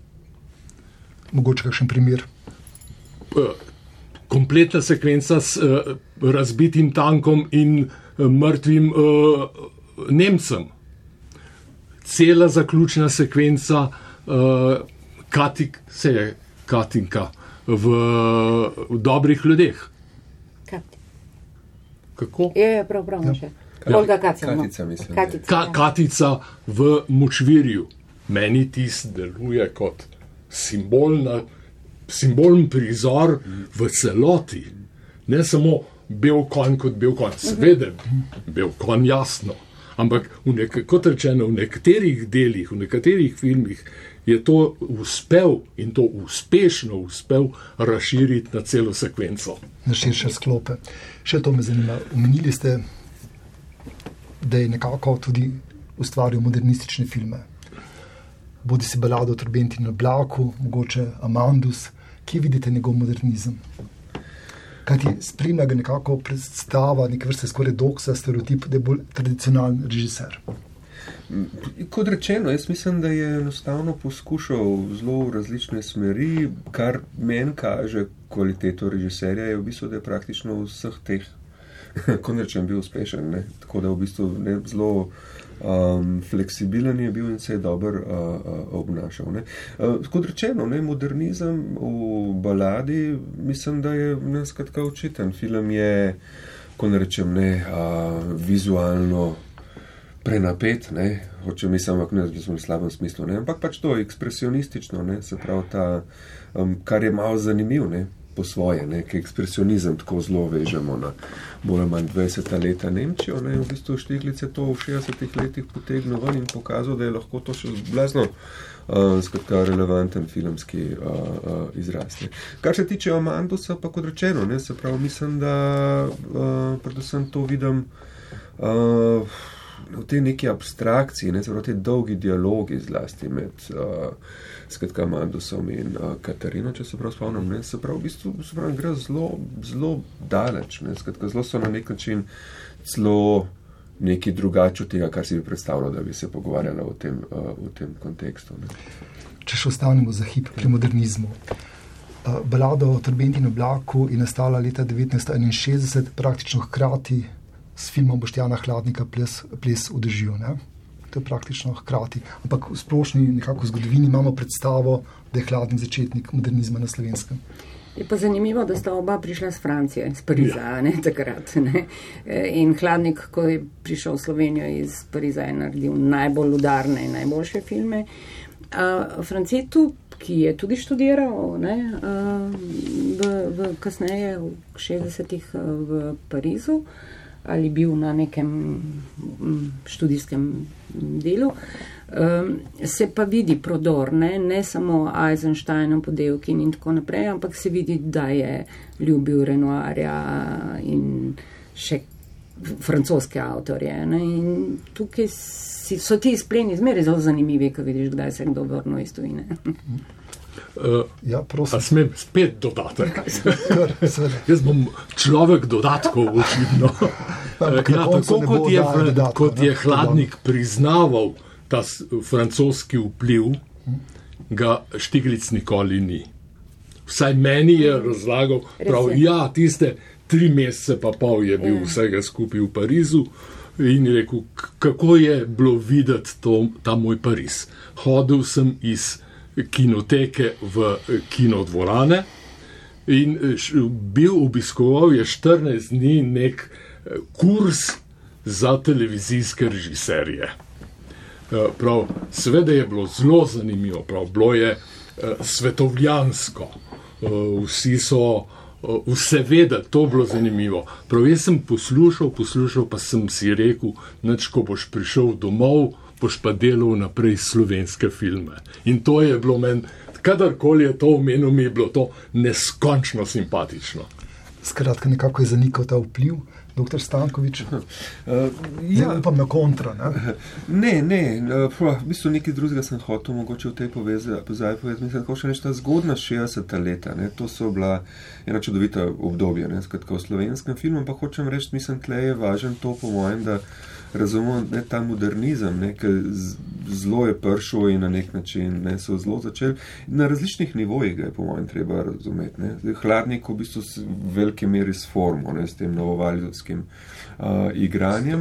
Mogoče kakšen primer? Kompletna sekvenca s uh, razbitim tankom in uh, mrtvim uh, Nemcem. Cela zaključna sekvenca uh, Katik, se je Katinka v, v dobrih ljudeh. Kati. Kako? Je, je, prav, prav, še. Olga Katica. Katica, mislim. Katica, Ka, Katica v Močvirju. Meni tis deluje kot simbolna, simbolen prizor v celoti. Ne samo bel konj kot bel konj. Seveda, bel konj jasno. Ampak, v nek, kot rečeno, v nekaterih delih, v nekaterih filmih je to uspel in to uspešno uspel razširiti na celo sekvenco. Na širše sklope. Še to me zanima. Omenili ste, da je nekako tudi ustvaril modernistične filme. Bodi si balado o trobenti in oblaku, mogoče Amandus. Kje vidite njegov modernizem? Kajti spremlja ga nekako predstava, neke vrste skoraj doksa, stereotip, da je bolj tradicionalen režiser. Kot rečeno, jaz mislim, da je enostavno poskušal zelo v različne smeri, kar meni kaže kvaliteto režiserja, je v bistvu, da je praktično v vseh teh, kot rečem, bil uspešen. Ne? Tako da v bistvu ne, zelo um, fleksibilen je bil in se je dobro uh, uh, obnašal. Ne? Uh, kot rečeno, ne, modernizem v baladi, mislim, da je neskratka očiten. Film je, kot rečem, ne, uh, vizualno prenapet, ne, hoče mislim, ampak ne v slabem smislu, ne, ampak pač to ekspresionistično, ne, se pravi ta, um, kar je malo zanimiv, ne, po svoje, ne, ki ekspresionizem tako zelo vežemo na bolj ali manj dvajseta leta Nemčijo, ne, v bistvu Štiglic je to v šestdesetih letih potegnil ven in pokazal, da je lahko to še blazno uh, skratka relevanten filmski uh, uh, izraz, ne. Kar se tiče Amandusa, pa kot rečeno, ne, se pravi, mislim, da uh, predvsem to vidim uh, v tej neki abstrakciji, ne, v tej dolgi dialogi zlasti med uh, skratka Amandusom in uh, Katarino, če se prav spomnim, ne, se prav v bistvu se prav gre zelo, zelo daleč, ne, skratka zelo so na nek način celo nekaj drugače od tega, kar si bi predstavljal, da bi se pogovarjala v tem, uh, v tem kontekstu. Ne. Če še ostanemo za hip pri modernizmu. Uh, balada o Trbentin oblaku je nastala leta devetnajststo enainšestdeset, praktično hkrati s filmom Boštjana Hladnika Ples, Ples v dežju. Ne? To je praktično hkrati. Ampak v splošni nekako zgodovini imamo predstavo, da je Hladnik začetnik modernizma na Slovenskem. Je pa zanimivo, da sta oba prišla z Francije, iz Pariza, ja. ne, takrat. Ne. In Hladnik, ko je prišel v Slovenijo iz Pariza, je naredil najbolj udarne in najboljše filme. Uh, Francetu, ki je tudi študiral ne, uh, v, v kasneje, v šestdesetih uh, v Parizu, ali bil na nekem študijskem delu, um, se pa vidi prodor, ne, ne samo Eisenstein, Podevkin in tako naprej, ampak se vidi, da je ljubil Renoirja in še francoske avtorje. Ne, in tukaj si, so ti izpleni zmeraj zelo zanimivi, ko vidiš, kdaj se kdo vrnil iz tujine. Uh, ja, a smem spet dodatek? Jaz bom človek dodatkov očitno. Ja, tako kot je, dodatka, kot je Hladnik priznaval ta francoski vpliv, ga Štiglic nikoli ni. Vsaj meni je razlagal, prav, ja, tiste tri mesece pa pol je bil vsega skupaj v Parizu in je rekel, kako je bilo videti to, ta moj Pariz. Hodil sem iz kinoteke v kinodvorane in bil obiskoval je štirinajst dni nek kurs za televizijske režiserje. Prav, seveda je bilo zelo zanimivo, prav, bilo je svetovljansko, vsi so, seveda to bilo zanimivo. Prav, jaz sem poslušal, poslušal, pa sem si rekel, nič, ko boš prišel domov, boš pa delal naprej slovenske filme. In to je bilo meni, kadarkoli je to omenil, mi je bilo to neskončno simpatično. Skratka, nekako je zanikal ta vpliv, doktor Stankovič. Uh, ja. Ne upam na kontra, ne? Ne, ne, v bistvu nekaj drugega sem hotel mogoče v tej povezavi povedati. Mislim, tako še nešta zgodna šestdeseta leta, ne? To so bila ena čudovita obdobja, ne? Skratka v slovenskem filmu, pa hočem reči, mislim, tle je važen to po mojem, da razumemo, ne, ta modernizem, ne, ki zelo je pršel in na nek način ne, so zelo začeli. Na različnih nivojih ga je po mojem treba razumeti. Ne. Zdaj, Hladnik v bistvu v veliki meri s formo, ne, s tem novovaljovskim uh, igranjem.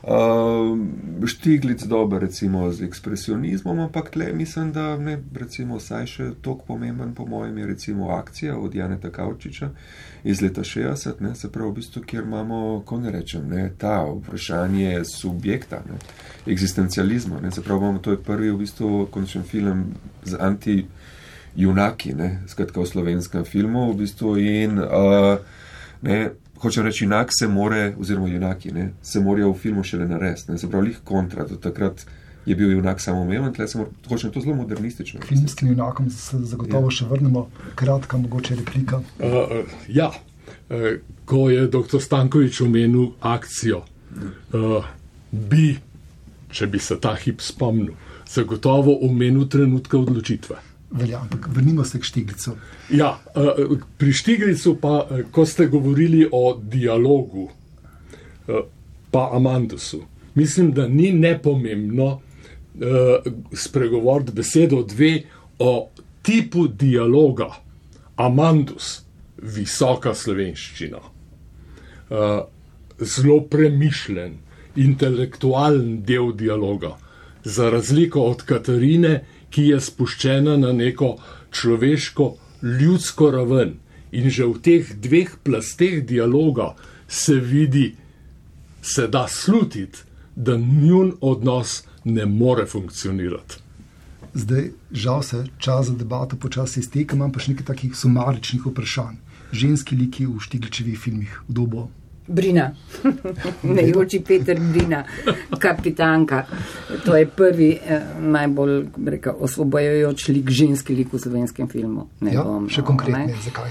Uh, Štiglic dober recimo z ekspresionizmom, ampak tle mislim, da ne, recimo vsaj še toliko pomemben po mojem je recimo akcija od Janeta Kavčiča iz leta šestdeset, ne, se pravi v bistvu, kjer imamo, ko ne rečem, ne, ta vprašanje subjekta, ne, eksistencializma, ne, se pravi, to je prvi v bistvu končen film z anti-junaki, ne, skratka v slovenskem filmu v bistvu in uh, ne, hočem reči, junak se more, oziroma junaki, ne, se morajo v filmu šele narediti, ne, se pravi, lih kontra, do takrat je bil junak samoumeven, tle se mora, hočem to zelo modernistično. Filmskim junakom se zagotovo ja. Še vrnemo, kratka mogoče replika. Uh, uh, ja, uh, ko je doktor Stankovič omenil akcijo, uh, bi, če bi se ta hip spomnil, zagotovo omenil trenutka odločitve. Velja, ampak vrnimo se k Štiglicu. Ja, uh, pri Štiglicu pa, uh, ko ste govorili o dialogu, uh, pa Amandusu, mislim, da ni nepomembno uh, spregovoriti besedo dve o tipu dialoga. Amandus, visoka slovenščina, uh, zelo premišljen, intelektualen del dialoga, za razliko od Katarine, ki je spuščena na neko človeško, ljudsko raven. In že v teh dveh plasteh dialoga se vidi, se da slutiti, da njun odnos ne more funkcionirati. Zdaj, žal se čas za debato počasi izteka, imam pa še nekaj takih sumaričnih vprašanj. Ženski liki v Štigličevih filmih, kdo bo? Brina, najboljši Peter Brina, kapitanka. To je prvi eh, najbolj rekel, osvobojujoč lik, ženski lik v slovenskem filmu. Ne ja, bom, še konkretno, zakaj?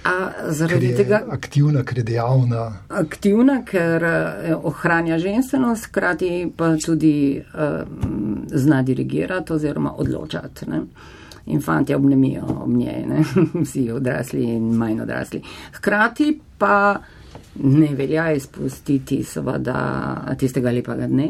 A zaradi ker je tega aktivna, ker je dejavna. Aktivna, ker eh, ohranja ženstvenost, hkrati pa tudi eh, zna dirigirati oziroma odločati. Ne? In fanti obnemijo ob njej, ne? Vsi odrasli in manj odrasli. Hkrati pa ne velja izpustiti seveda tistega lepega dne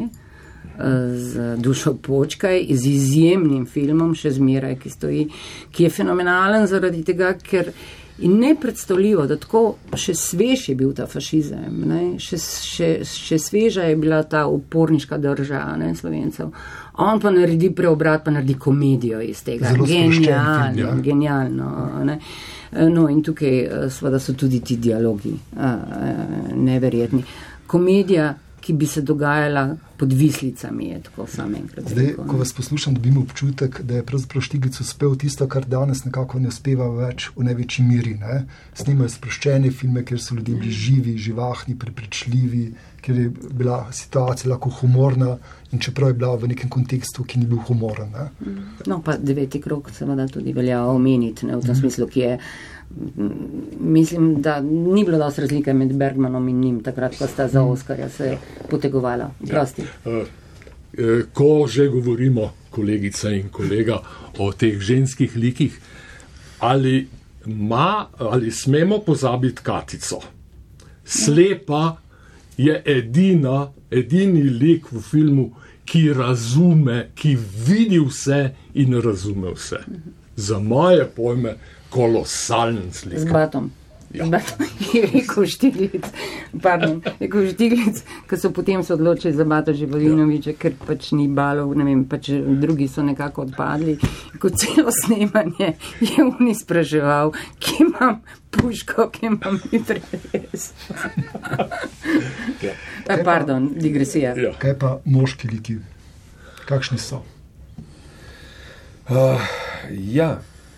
z Dušo Počkaj, z izjemnim filmom, še zmeraj, ki stoji, ki je fenomenalen zaradi tega, ker in nepredstavljivo, da tako še svež je bil ta fašizem, ne? Še, še, še sveža je bila ta uporniška drža, ne, Slovencev. On pa naredi preobrat, pa naredi komedijo iz tega. Zelo genialno, film, ja. genialno. Ne? No in tukaj seveda so tudi ti dialogi neverjetni. Komedija, ki bi se dogajala pod vislicami, je tako sam enkrat. Zdaj, rekel, ko vas poslušam, dobim občutek, da je pravzaprav Štiglic uspel tisto, kar danes nekako ne uspeva več v največji miri. Ne? Snimajo sproščene filme, kjer so ljudje bili živi, živahni, prepričljivi, kjer je bila situacija lahko humorna in čeprav je bila v nekem kontekstu, ki ni bil humoren. Ne? No, pa deveti krog seveda tudi velja omeniti, ne, v tem smislu, ki je mislim, da ni bilo dosti razlike med Bergmanom in njim, takrat, ko sta za Oskarja se potegovala. Prosti. Ja. Ko že govorimo, kolegica in kolega, o teh ženskih likih, ali, ma, ali smemo pozabiti Katico? Slepa je edina, edini lik v filmu, ki razume, ki vidi vse in razume vse. Za moje pojme kolosalen slik. Z batom. Ja. Z batom je rekel Štiglic. Pardon, rekel Štiglic, ko so potem se odločili za Bato Živolinoviča, ja. Ker pač ni balov, ne vem, pač drugi so nekako odpadli. Ko celo snemanje je on izpraševal, kje imam puško, kje imam mitraljez. Ja. Pardon, digresija. Ja. Kaj pa moški liki? Kakšni so? Uh, ja.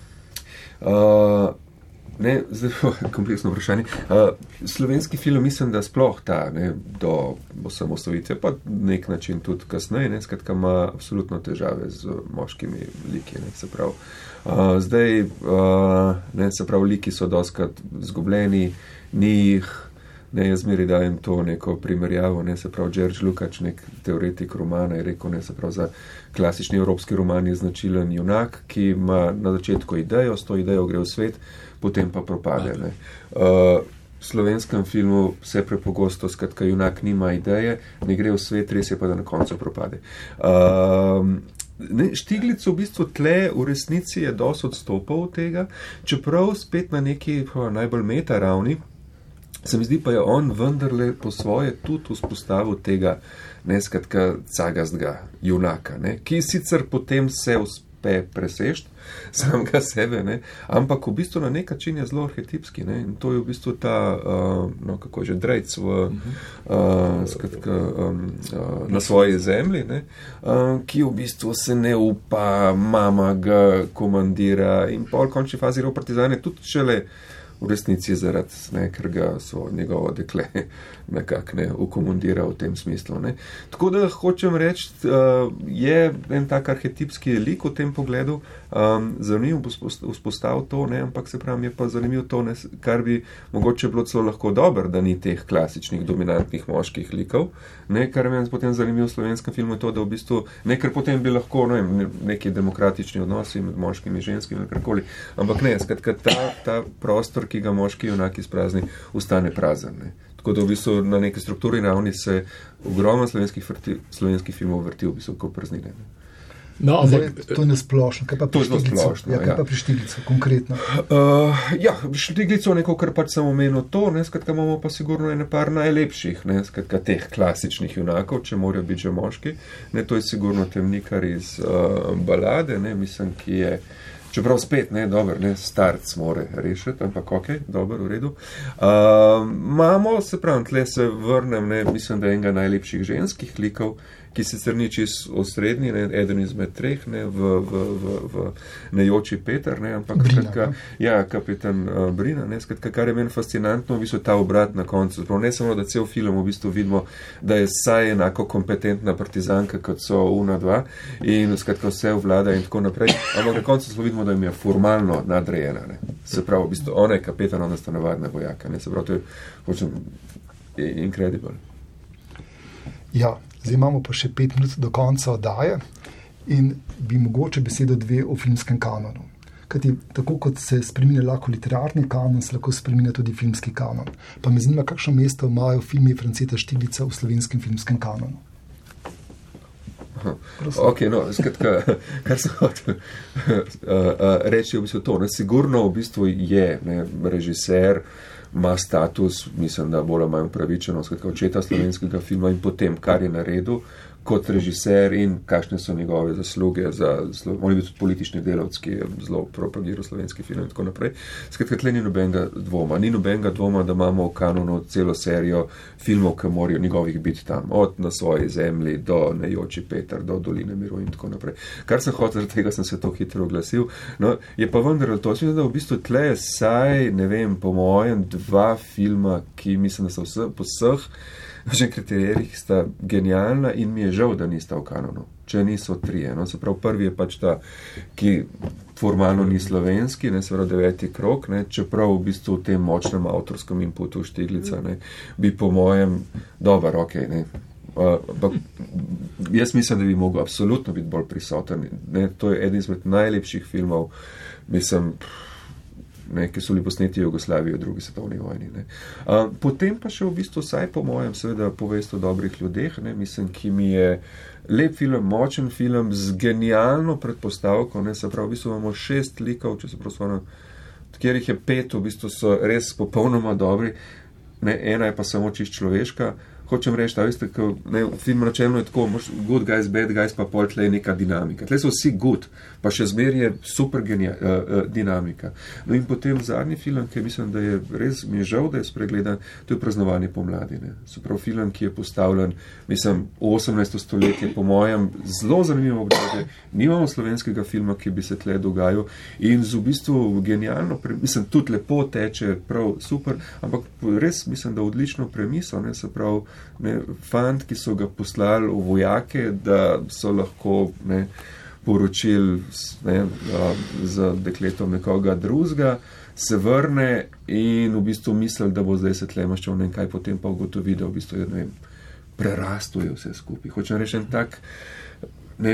Uh, ne, zelo kompleksno vprašanje. Uh, slovenski film, mislim, da sploh ta, ne, do osamosvojitve, pa nek način tudi kasneje, ne, skratka ima absolutno težave z moškimi liki, ne, se pravi. Uh, zdaj, uh, ne, se pravi, liki so doskrat zgubljeni, ni jih, ne, jaz zmeri dajem to neko primerjavo, ne, se pravi, George Lukács, nek teoretik romana, je rekel, ne, se pravi, za klasični evropski roman je značilen junak, ki ima na začetku idejo, s to idejo gre v svet, potem pa propade, ne. Uh, v slovenskem filmu vse prepogosto, skratka, junak nima ideje, ne gre v svet, res je pa, da na koncu propade. Uh, Ne, Štiglic v bistvu tle v resnici je dosti odstopal od tega, čeprav spet na neki najbolj meta ravni, se mi zdi pa je on vendarle po svoje tudi vzpostavil tega neskatka cagastga junaka, ne, ki sicer potem se uspe presešt samega sebe, ne, ampak v bistvu na nek način je zelo arhetipski, ne, in to je v bistvu ta, uh, no, kako že drejc v, uh, skratka, um, uh, na svoji zemlji, ne, uh, ki v bistvu se ne upa, mama ga komandira in pol končni fazi v partizane tudi šele v resnici zaradi, ne, ker ga so njegovo dekle nekako ne ukomundira v tem smislu. Ne. Tako da hočem reči, uh, je en tak arhetipski lik v tem pogledu, um, zanimiv bo vzpostavil to, ne, ampak se pravi, je pa zanimiv to, ne, kar bi mogoče bilo celo lahko dobro, da ni teh klasičnih dominantnih moških likov, ne, kar je potem zanimiv v slovenskem filmu je to, da v bistvu, ne, ker potem bi lahko, ne vem, neki demokratični odnosi med moškimi in ženskimi ali karkoli, ampak ne, skratka ta, ta prostor, ki ga moški junaki sprazni, ustane prazen. Ne. Tako da v bistvu na neki strukturi ravni se ogromno slovenskih, vrti, slovenskih filmov vrti v bistvu kot prznine. No, ampak to je nesplošno. Kaj pa pri Štiglicu? Ja, kaj ja. pa pri Štiglicu, konkretno? Uh, ja, pri Štiglicu neko, kar pač sem omenil to, ne, skratka imamo pa sigurno ene par najlepših, ne, skratka teh klasičnih junakov, če morajo biti že moški. Ne, to je sigurno Temnikar iz uh, balade, ne, mislim, ki je čeprav spet, ne, dober, ne, starc more rešiti, ampak ok, dober, v redu. Uh, mamo, se pravim, tle se vrnem, ne, mislim, da je enega najlepših ženskih likov, ki sicer ni čist osrednji, ne, eden izmed treh, ne, v, v, v, v Nejoči Peter, ne, ampak Brina, skratka, ja, kapitan uh, Brina, ne, skratka, kar je meni fascinantno, v bistvu ta obrat na koncu. Prav ne samo, da cel film v bistvu vidimo, da je saj enako kompetentna partizanka, kot so Una dva in skratka vse vlada in tako naprej, ampak na koncu smo vidimo, da jim je formalno nadrejena, ne. Se pravi, v bistvu ona je kapitan, ona sta navadna vojaka, ne, se pravi, to je, hočem, incredible. Ja, zdaj imamo pa še pet minut do konca oddaje in bi mogoče besedo dve o filmskem kanonu. Kajti tako kot se spreminja lahko literarni kanon, se lahko spreminja tudi filmski kanon. Pa me zanima, kakšno mesto imajo filmi Franceta Štiglica v slovenskem filmskem kanonu. Ok, no, skratka, kar se hoče reči, je v bistvu to, ne, sigurno v bistvu je, ne, režiser, ima status, mislim, da bolj manj upravičeno, skratka, očeta slovenskega filma in potem, kar je naredil kot režiser in kakšne so njegove zasluge za, on je bil tudi politični delavec, ki je zelo propagiral slovenski film in tako naprej. Skratka, tle ni nobenega dvoma. Ni nobenega dvoma, da imamo v kanonu celo serijo filmov, ki morajo njegovih biti tam, od Na svoji zemlji do Nejoči Peter, do Doline miru in tako naprej. Kar sem hotel, zaradi tega sem se to hitro oglasil. No, je pa vendar to, mislim, da v bistvu tle je saj, ne vem, po mojem, dva filma, ki mislim, da so vse, po vseh že kriterijih sta genialna in mi je žal, da nista v kanonu, če niso trije. No, se pravi, prvi je pač ta, ki formalno ni slovenski, ne, se pravi Deveti krog, ne, čeprav v bistvu v tem močnem avtorskem inputu Štiglica, ne, bi po mojem dober, ok, ne. Uh, jaz mislim, da bi mogel absolutno biti bolj prisoten. Ne, to je eden izmed najlepših filmov, mislim, ne, ki so bili posneti v Jugoslaviji v drugi svetovni vojni. Ne. Uh, potem pa še v bistvu vsaj po mojem seveda povest o dobrih ljudeh, ne, mislim, ki mi je lep film, močen film z genialno predpostavko, ne, se pravi, v bistvu imamo šest likov, če se prosvano, od kjerih je pet, v bistvu so res popolnoma dobri, ne, ena je pa samo čist človeška. Hočem reči, da veste, ko, ne, film načelno je tako, good guys, bad guys, pa pol tle je neka dinamika. Tle so vsi good, pa še zmer je super genija, uh, uh, dinamika. No in potem zadnji film, ki mislim, da je res, mi je žal, da je spregledan, to je Praznovanje pomladi. Ne. Se pravi, film, ki je postavljen, mislim, v osemnajsto stoletje, po mojem, zelo zanimivo obdobje. Nimamo slovenskega filma, ki bi se tle dogajal in z v bistvu genialno, mislim, tudi lepo teče, prav super, ampak res mislim, da odlično premiso, ne, se pravi, ne, fant, ki so ga poslali v vojake, da so lahko, ne, poročili, ne, z dekletom nekoga drugega, se vrne in v bistvu misli, da bo zdaj se tle maščal nekaj, potem pa ugotovi, da v bistvu je, ne vem, prerastuje vse skupaj. Hočem reči en tak, ne,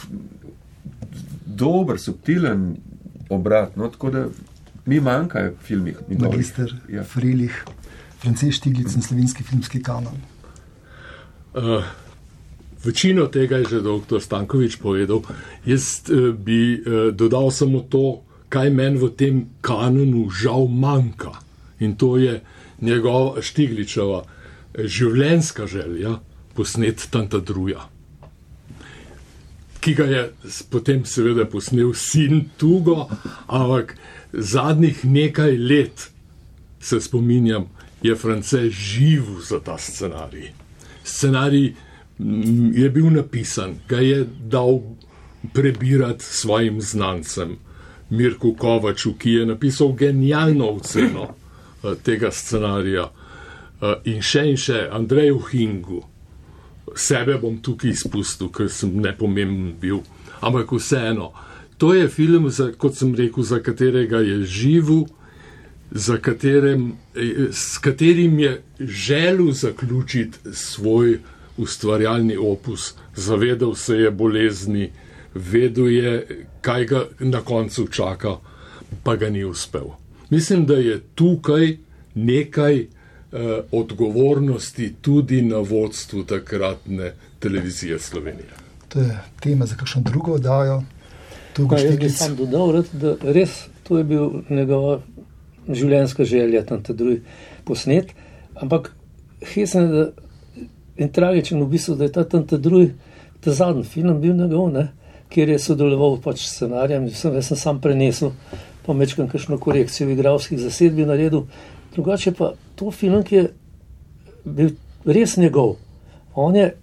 dober, subtilen obrat, no, tako da mi manjkajo filmih. Magister ja. Frelih, France Štiglic in slovenski filmski kanon. Uh, večino tega je že doktor Stankovič povedal. Jaz uh, bi uh, dodal samo to, kaj meni v tem kanonu žal manjka. In to je njegova Štigličeva življenjska želja posnet Tantadruja, ki ga je potem seveda posnel sin Tugo, ampak zadnjih nekaj let, se spominjam, je France živel za ta scenarij. Scenarij je bil napisan, ga je dal prebirati svojim znancem, Mirku Kovaču, ki je napisal genialno oceno tega scenarija, in še in še Andreju Hingu. Sebe bom tukaj izpustil, ker sem nepomemben bil, ampak vseeno. To je film, za, kot sem rekel, za katerega je živel, za katerem, s katerim je želel zaključiti svoj ustvarjalni opus. Zavedal se je bolezni, vedel je, kaj ga na koncu čaka, pa ga ni uspel. Mislim, da je tukaj nekaj eh, odgovornosti tudi na vodstvu takratne televizije Slovenije. To je tema za kakšno drugo oddajo. Jaz bi sam dodal, da res to je bil njegova življenjska želja, tam ta drugi posnet, ampak hesen je in tragičen v bistvu, da je ta tam ta drugi, ta zadnji film bil njegov, ne, kjer je sodeloval pač s scenarijem, sem, jaz sem sam prenesel, pa mečkam kakšno korekcijo v igralskih zasedbi naredil, drugače pa to film, ki je bil res njegov, on je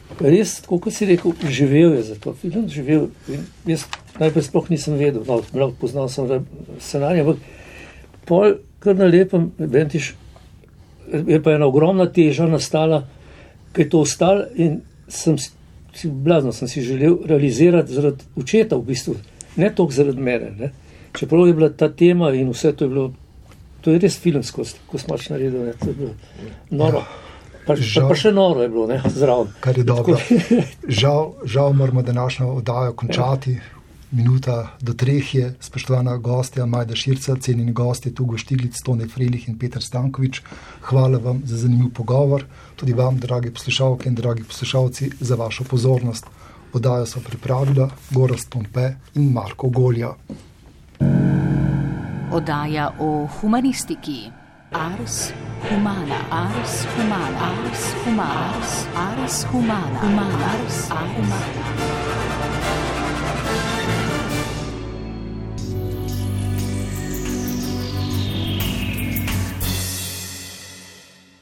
res, tako kot si rekel, živel je za to film, živel. Jaz najprej sploh nisem vedel, no, poznal sem scenarij, ampak pol kar na lepem, Bentiš, je pa ena ogromna teža nastala, ker je to ostalo in sem si, si blazno sem si želel realizirati zaradi očeta v bistvu, ne toliko zaradi mene, ne. Čeprav je bila ta tema in vse to je bilo, to je res filmsko, ko smo pač naredili, ne, to je bilo noro. Pa, žal, pa še noro je bilo, ne, zraven. Kar je dobro. Žal, žal moramo današnjo oddajo končati. Minuta do treh je, spoštovana gostja Majda Širca, cenjeni gostje Tugo Štiglic, Tone Frelih in Peter Stankovič. Hvala vam za zanimiv pogovor, tudi vam, dragi poslušalke in dragi poslušalci, za vašo pozornost. Oddajo so pripravila Gorazd Pompe in Marko Golja. Oddaja o humanistiki. Ars humana, ars humana, ars humana, ars humana, humana, ars, ars.